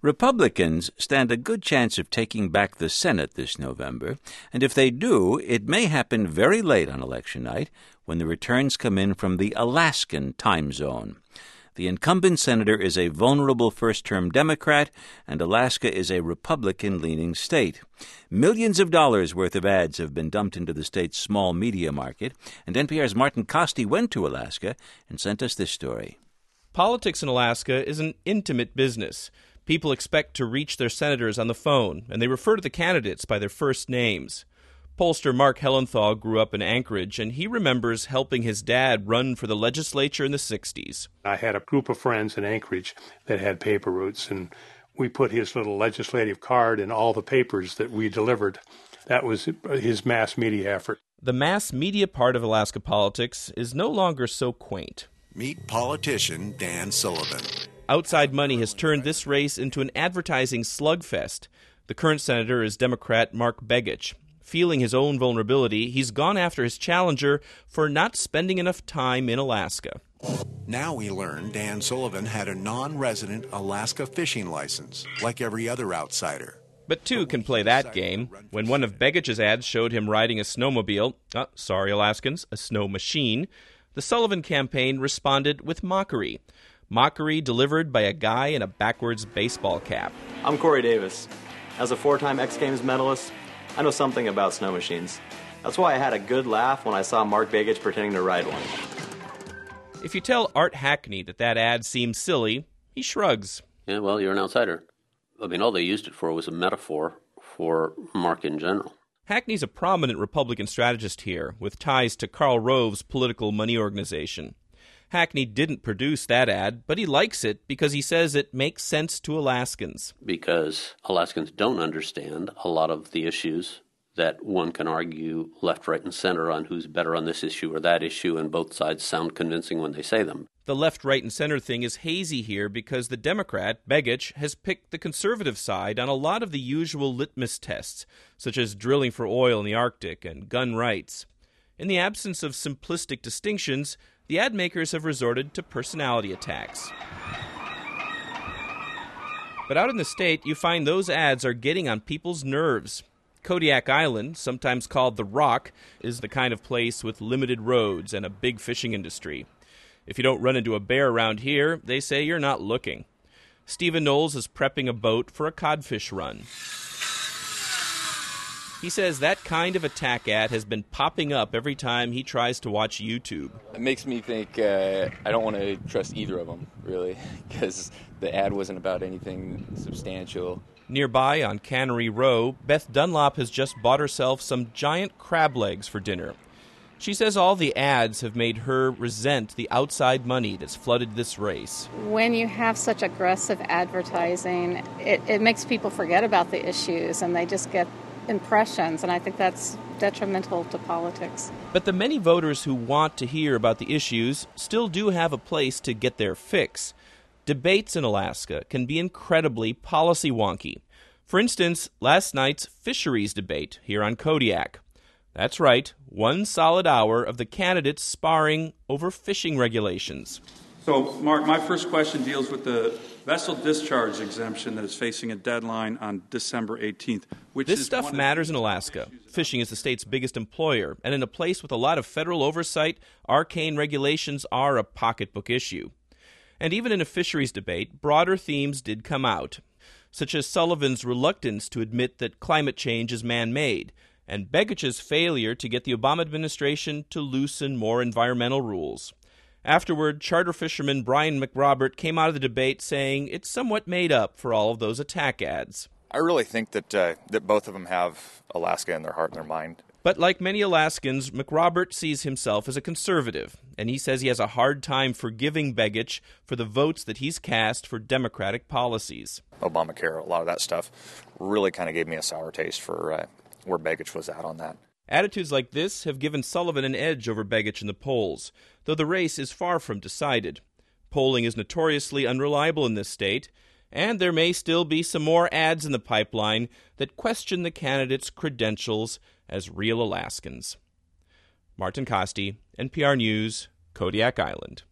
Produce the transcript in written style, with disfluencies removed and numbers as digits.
Republicans stand a good chance of taking back the Senate this November, and if they do, it may happen very late on election night when the returns come in from the Alaskan time zone. The incumbent senator is a vulnerable first-term Democrat, and Alaska is a Republican-leaning state. Millions of dollars worth of ads have been dumped into the state's small media market, and NPR's Martin Kaste went to Alaska and sent us this story. Politics in Alaska is an intimate business. People expect to reach their senators on the phone, and they refer to the candidates by their first names. Pollster Mark Hellenthal grew up in Anchorage, and he remembers helping his dad run for the legislature in the 60s. I had a group of friends in Anchorage that had paper routes, and we put his little legislative card in all the papers that we delivered. That was his mass media effort. The mass media part of Alaska politics is no longer so quaint. Meet politician Dan Sullivan. Outside money has turned this race into an advertising slugfest. The current senator is Democrat Mark Begich. Feeling his own vulnerability, he's gone after his challenger for not spending enough time in Alaska. Now we learn Dan Sullivan had a non-resident Alaska fishing license, like every other outsider. But two can play that game. When one of Begich's ads showed him riding a snowmobile, sorry Alaskans, a snow machine, the Sullivan campaign responded with mockery. Mockery delivered by a guy in a backwards baseball cap. I'm Corey Davis. As a four-time X Games medalist, I know something about snow machines. That's why I had a good laugh when I saw Mark Begich pretending to ride one. If you tell Art Hackney that ad seems silly, he shrugs. Yeah, well, you're an outsider. I mean, all they used it for was a metaphor for Mark in general. Hackney's a prominent Republican strategist here, with ties to Karl Rove's political money organization. Hackney didn't produce that ad, but he likes it because he says it makes sense to Alaskans. Because Alaskans don't understand a lot of the issues that one can argue left, right, and center on who's better on this issue or that issue, and both sides sound convincing when they say them. The left, right, and center thing is hazy here because the Democrat, Begich, has picked the conservative side on a lot of the usual litmus tests, such as drilling for oil in the Arctic and gun rights. In the absence of simplistic distinctions, the ad makers have resorted to personality attacks. But out in the state, you find those ads are getting on people's nerves. Kodiak Island, sometimes called The Rock, is the kind of place with limited roads and a big fishing industry. If you don't run into a bear around here, they say you're not looking. Stephen Knowles is prepping a boat for a codfish run. He says that kind of attack ad has been popping up every time he tries to watch YouTube. It makes me think I don't want to trust either of them, really, because the ad wasn't about anything substantial. Nearby on Cannery Row, Beth Dunlop has just bought herself some giant crab legs for dinner. She says all the ads have made her resent the outside money that's flooded this race. When you have such aggressive advertising, it makes people forget about the issues, and they just get impressions, and I think that's detrimental to politics. But the many voters who want to hear about the issues still do have a place to get their fix. Debates in Alaska can be incredibly policy wonky. For instance, last night's fisheries debate here on Kodiak. That's right, 1 solid hour of the candidates sparring over fishing regulations. So, Mark, my first question deals with the vessel discharge exemption that is facing a deadline on December 18th. This stuff matters in Alaska. Fishing is the state's biggest employer, and in a place with a lot of federal oversight, arcane regulations are a pocketbook issue. And even in a fisheries debate, broader themes did come out, such as Sullivan's reluctance to admit that climate change is man-made, and Begich's failure to get the Obama administration to loosen more environmental rules. Afterward, charter fisherman Brian McRobert came out of the debate saying it's somewhat made up for all of those attack ads. I really think that both of them have Alaska in their heart and their mind. But like many Alaskans, McRobert sees himself as a conservative, and he says he has a hard time forgiving Begich for the votes that he's cast for Democratic policies. Obamacare, a lot of that stuff really kind of gave me a sour taste for where Begich was at on that. Attitudes like this have given Sullivan an edge over Begich in the polls, though the race is far from decided. Polling is notoriously unreliable in this state, and there may still be some more ads in the pipeline that question the candidates' credentials as real Alaskans. Martin Kaste, NPR News, Kodiak Island.